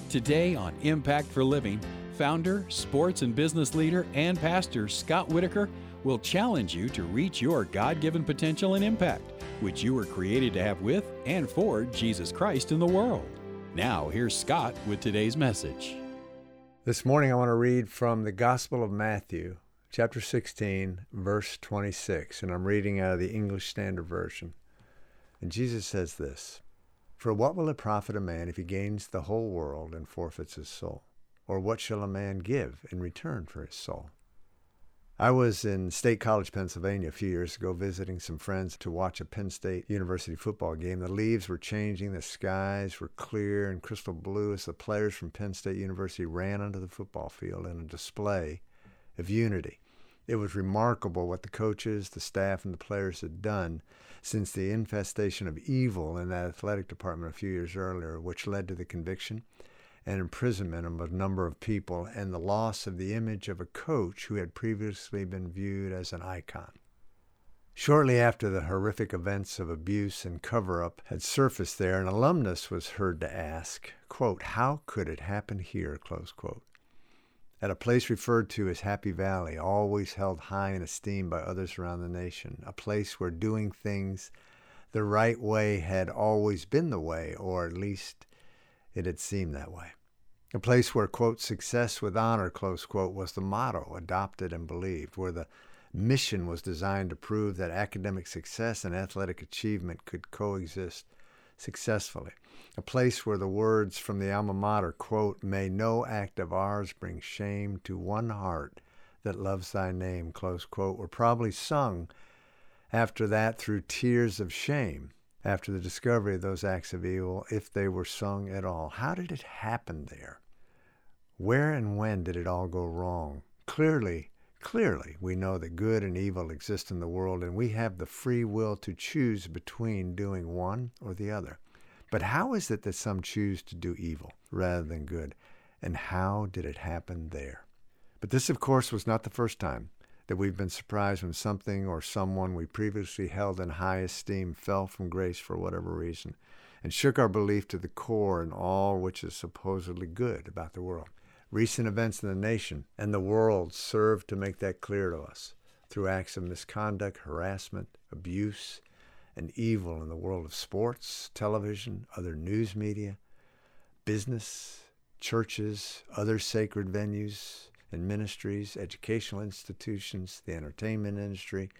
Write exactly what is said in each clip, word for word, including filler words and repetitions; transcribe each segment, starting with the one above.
Today on Impact for Living, founder, sports and business leader, and pastor Scott Whitaker will challenge you to reach your God-given potential and impact, which you were created to have with and for Jesus Christ in the world. Now, here's Scott with today's message. This morning I want to read from the Gospel of Matthew, chapter sixteen, verse twenty-six, and I'm reading out of the English Standard Version. And Jesus says this, "For what will it profit a man if he gains the whole world and forfeits his soul? Or what shall a man give in return for his soul?" I was in State College, Pennsylvania a few years ago visiting some friends to watch a Penn State University football game. The leaves were changing, the skies were clear and crystal blue as the players from Penn State University ran onto the football field in a display of unity. It was remarkable what the coaches, the staff, and the players had done since the infestation of evil in that athletic department a few years earlier, which led to the conviction and imprisonment of a number of people and the loss of the image of a coach who had previously been viewed as an icon. Shortly after the horrific events of abuse and cover-up had surfaced there, an alumnus was heard to ask, quote, "How could it happen here?" close quote. At a place referred to as Happy Valley, always held high in esteem by others around the nation, a place where doing things the right way had always been the way, or at least it had seemed that way. A place where, quote, "success with honor," close quote, was the motto adopted and believed, where the mission was designed to prove that academic success and athletic achievement could coexist successfully. A place where the words from the alma mater, quote, "May no act of ours bring shame to one heart that loves thy name," close quote, were probably sung after that through tears of shame after the discovery of those acts of evil, if they were sung at all. How did it happen there? Where and when did it all go wrong? Clearly, clearly, we know that good and evil exist in the world, and we have the free will to choose between doing one or the other. But how is it that some choose to do evil rather than good? And how did it happen there? But this, of course, was not the first time that we've been surprised when something or someone we previously held in high esteem fell from grace for whatever reason and shook our belief to the core in all which is supposedly good about the world. Recent events in the nation and the world serve to make that clear to us through acts of misconduct, harassment, abuse, and evil in the world of sports, television, other news media, business, churches, other sacred venues and ministries, educational institutions, the entertainment industry,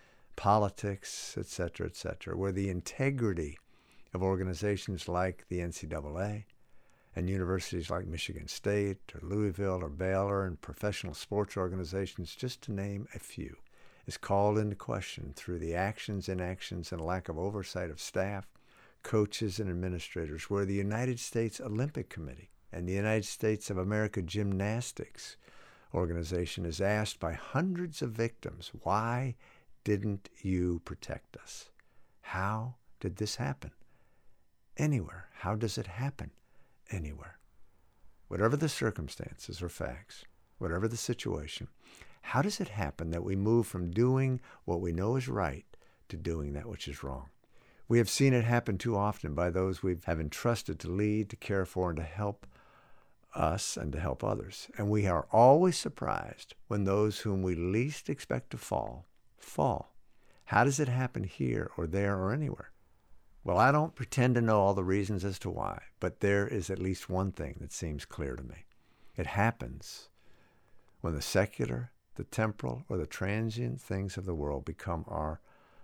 politics, et cetera, et cetera, where the integrity of organizations like the N C double A and universities like Michigan State or Louisville or Baylor and professional sports organizations, just to name a few, is called into question through the actions, inactions, and lack of oversight of staff, coaches, and administrators, where the United States Olympic Committee and the United States of America Gymnastics organization is asked by hundreds of victims, "Why didn't you protect us?" How did this happen? Anywhere. How does it happen? Anywhere. Whatever the circumstances or facts, whatever the situation, how does it happen that we move from doing what we know is right to doing that which is wrong? We have seen it happen too often by those we have entrusted to lead, to care for, and to help us and to help others. And we are always surprised when those whom we least expect to fall, fall. How does it happen here or there or anywhere? Well, I don't pretend to know all the reasons as to why, but there is at least one thing that seems clear to me. It happens when the secular, the temporal, or the transient things of the world become our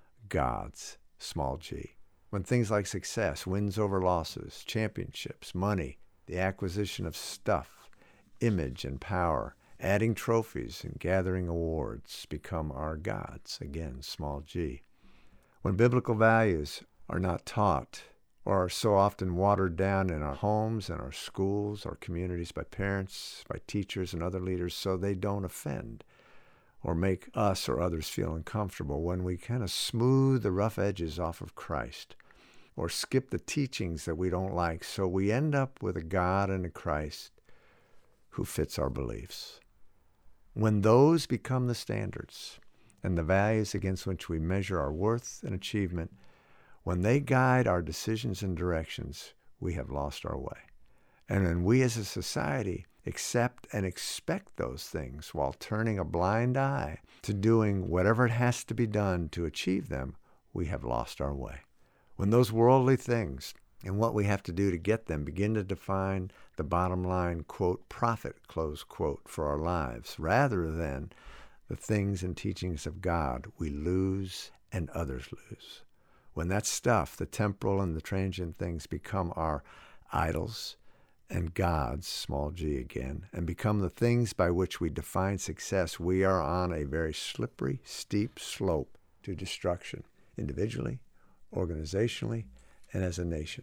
gods, small g. When things like success, wins over losses, championships, money, the acquisition of stuff, image and power, adding trophies and gathering awards become our gods, again, small g. When biblical values are not taught or are so often watered down in our homes and our schools, our communities, by parents, by teachers and other leaders so they don't offend or make us or others feel uncomfortable, when we kind of smooth the rough edges off of Christ or skip the teachings that we don't like, so we end up with a God and a Christ who fits our beliefs. When those become the standards and the values against which we measure our worth and achievement, when they guide our decisions and directions, we have lost our way. And when we as a society accept and expect those things while turning a blind eye to doing whatever it has to be done to achieve them, we have lost our way. When those worldly things and what we have to do to get them begin to define the bottom line, quote, profit, close quote, for our lives, rather than the things and teachings of God, we lose and others lose. When that stuff, the temporal and the transient things, become our idols and gods, small g again, and become the things by which we define success, we are on a very slippery, steep slope to destruction, individually, organizationally, and as a nation.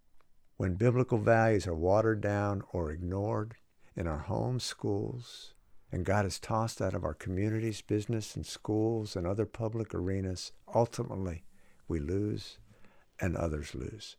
When biblical values are watered down or ignored in our homes, schools, and God is tossed out of our communities, business, and schools, and other public arenas, ultimately we lose and others lose.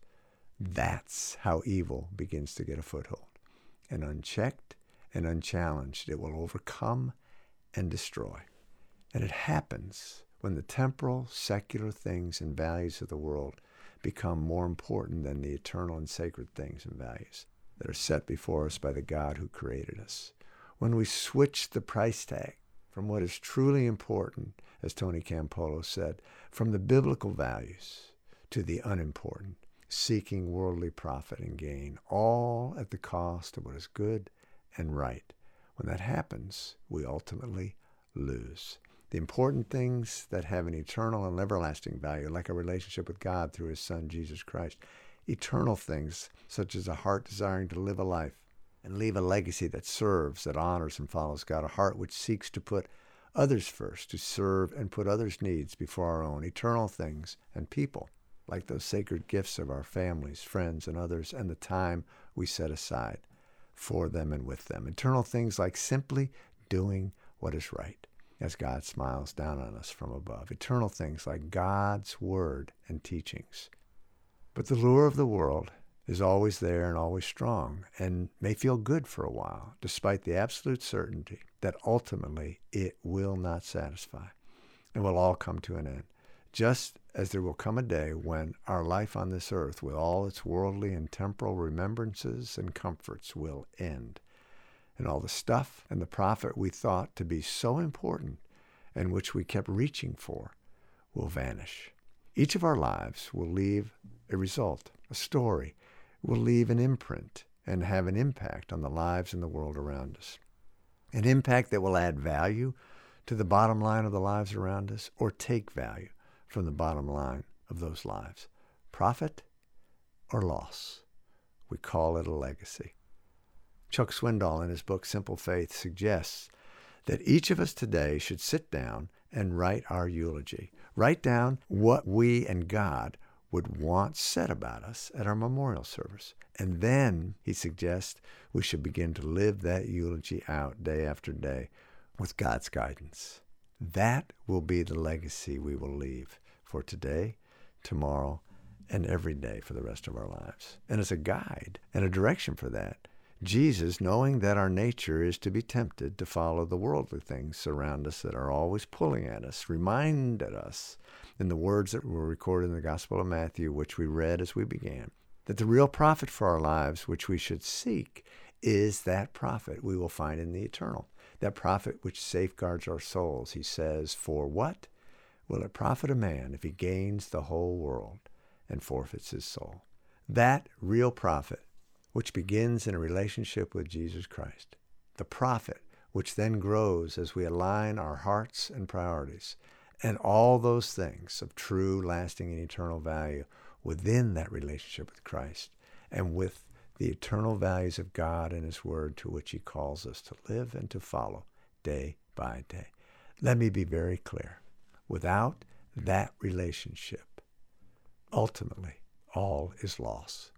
That's how evil begins to get a foothold. And unchecked and unchallenged, it will overcome and destroy. And it happens when the temporal, secular things and values of the world become more important than the eternal and sacred things and values that are set before us by the God who created us. When we switch the price tag from what is truly important, as Tony Campolo said, from the biblical values to the unimportant, seeking worldly profit and gain, all at the cost of what is good and right. When that happens, we ultimately lose. The important things that have an eternal and everlasting value, like a relationship with God through his Son, Jesus Christ, eternal things such as a heart desiring to live a life and leave a legacy that serves, that honors and follows God, a heart which seeks to put others first, to serve and put others' needs before our own, eternal things and people, like those sacred gifts of our families, friends, and others, and the time we set aside for them and with them. Eternal things like simply doing what is right, as God smiles down on us from above. Eternal things like God's word and teachings. But the lure of the world is always there and always strong, and may feel good for a while, despite the absolute certainty that ultimately it will not satisfy and will all come to an end. Just as there will come a day when our life on this earth, with all its worldly and temporal remembrances and comforts, will end, and all the stuff and the profit we thought to be so important and which we kept reaching for will vanish. Each of our lives will leave a result, a story, will leave an imprint and have an impact on the lives and the world around us. An impact that will add value to the bottom line of the lives around us, or take value from the bottom line of those lives. Profit or loss. We call it a legacy. Chuck Swindoll, in his book Simple Faith, suggests that each of us today should sit down and write our eulogy. Write down what we and God would want said about us at our memorial service. And then, he suggests, we should begin to live that eulogy out day after day with God's guidance. That will be the legacy we will leave for today, tomorrow, and every day for the rest of our lives. And as a guide and a direction for that, Jesus, knowing that our nature is to be tempted to follow the worldly things around us that are always pulling at us, reminded us in the words that were recorded in the Gospel of Matthew, which we read as we began, that the real profit for our lives, which we should seek, is that profit we will find in the eternal. That profit which safeguards our souls. He says, for what will it profit a man if he gains the whole world and forfeits his soul? That real profit, which begins in a relationship with Jesus Christ. The profit, which then grows as we align our hearts and priorities, and all those things of true, lasting, and eternal value within that relationship with Christ, and with the eternal values of God and his word, to which he calls us to live and to follow day by day. Let me be very clear. Without that relationship, ultimately, all is loss.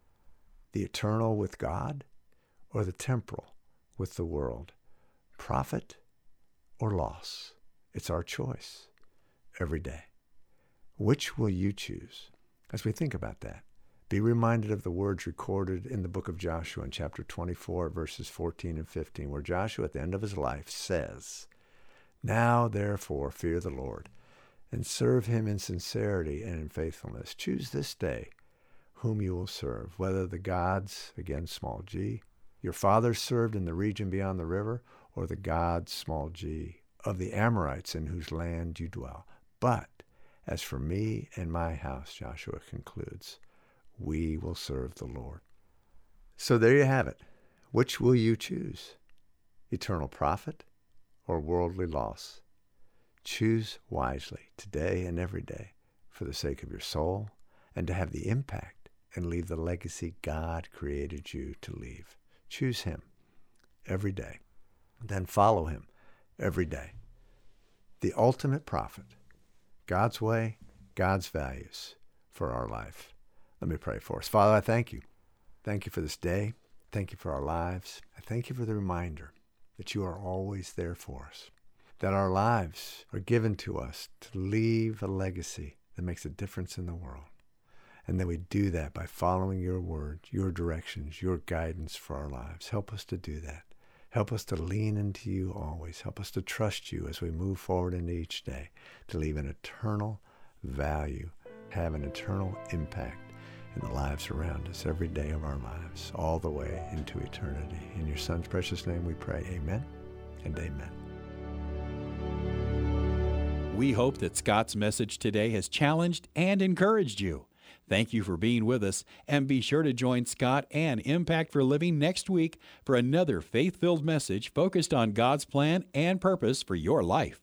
The eternal with God, or the temporal with the world. Profit or loss. It's our choice every day. Which will you choose? As we think about that, be reminded of the words recorded in the book of Joshua in chapter twenty-four, verses fourteen and fifteen, where Joshua at the end of his life says, now therefore fear the Lord, and serve him in sincerity and in faithfulness. Choose this day whom you will serve, whether the gods, again, small g, your fathers served in the region beyond the river, or the gods, small g, of the Amorites in whose land you dwell. But as for me and my house, Joshua concludes, we will serve the Lord. So there you have it. Which will you choose? Eternal profit or worldly loss? Choose wisely today and every day for the sake of your soul and to have the impact and leave the legacy God created you to leave. Choose him every day. Then follow him every day. The ultimate prophet, God's way, God's values for our life. Let me pray for us. Father, I thank you. Thank you for this day. Thank you for our lives. I thank you for the reminder that you are always there for us, that our lives are given to us to leave a legacy that makes a difference in the world, and that we do that by following your word, your directions, your guidance for our lives. Help us to do that. Help us to lean into you always. Help us to trust you as we move forward into each day, to leave an eternal value, have an eternal impact in the lives around us every day of our lives, all the way into eternity. In your Son's precious name we pray, amen and amen. We hope that Scott's message today has challenged and encouraged you. Thank you for being with us, and be sure to join Scott and Impact for Living next week for another faith-filled message focused on God's plan and purpose for your life.